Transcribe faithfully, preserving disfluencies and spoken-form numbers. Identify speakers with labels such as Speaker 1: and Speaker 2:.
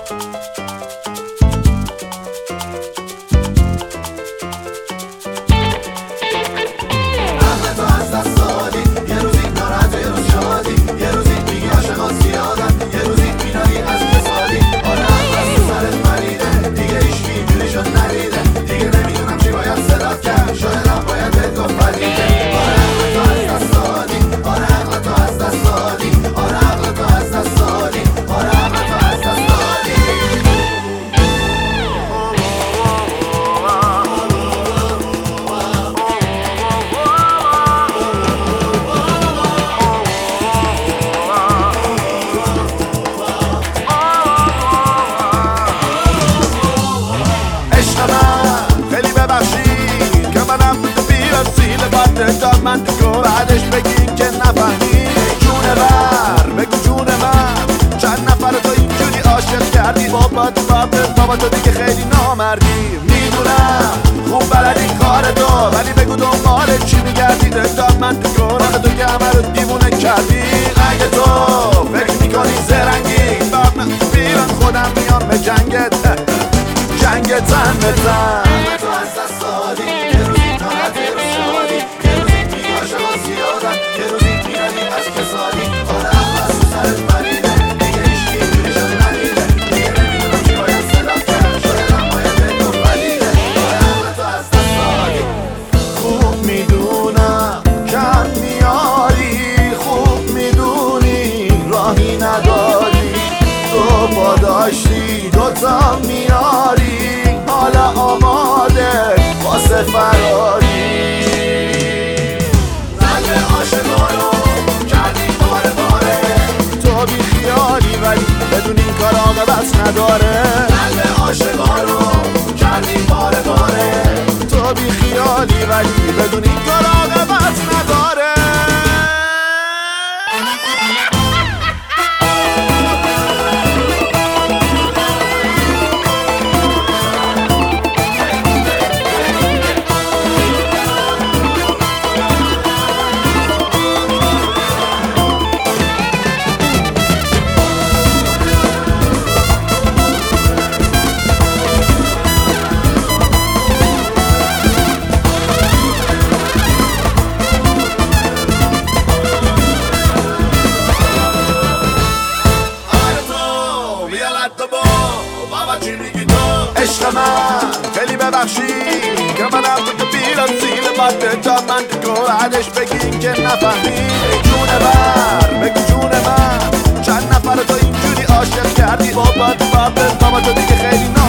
Speaker 1: من دیگه بعدش بگین که نفهمی جونه بر بگو جون من چند نفر تو اینجوری عاشق کردی بابا تو بابت بابا تو دیگه خیلی نامردی میدونم خوب بلدی کار تو ولی بگو دنبال چی میگردی داد من دیگه راه تو که همه رو دیوونه کردی اگه تو فکر میکنی زرنگی باب من بیرون خودم میام به جنگت جنگت زن بزن
Speaker 2: تو از دست دادی یه روزی تا نتیروز شدی یه روزی میگی عاشقا زیادن یه روزی میردی از کسادی آره احمد تو سرت مریده دیگه هیچکی اینجوری شده ندیده دیگه نمیدونم چی باید صدات کرد شاید هم باید بگو پدیده آره احمد تو از دست دادی
Speaker 1: خوب میدونم کم میاری خوب میدونی راهی نداری تو با داشتی دوتا میاری حالا آماده واسه فراری
Speaker 2: قلب عاشقا رو کردی باره باره
Speaker 1: تو بی خیالی ولی بدون این کار عاقبت نداره
Speaker 2: قلب عاشقا رو کردی باره باره
Speaker 1: تو بی خیالی ولی بدون این کار عاقبت نداره عشق من خیلی ببخشی که من هم تو بیرم سیل بده تا من دیگه بعدش بگین که نفهمی جونه بر بگو جون من چند نفر تو اینجوری عاشق کردی بابا تو بابا تو دیگه خیلی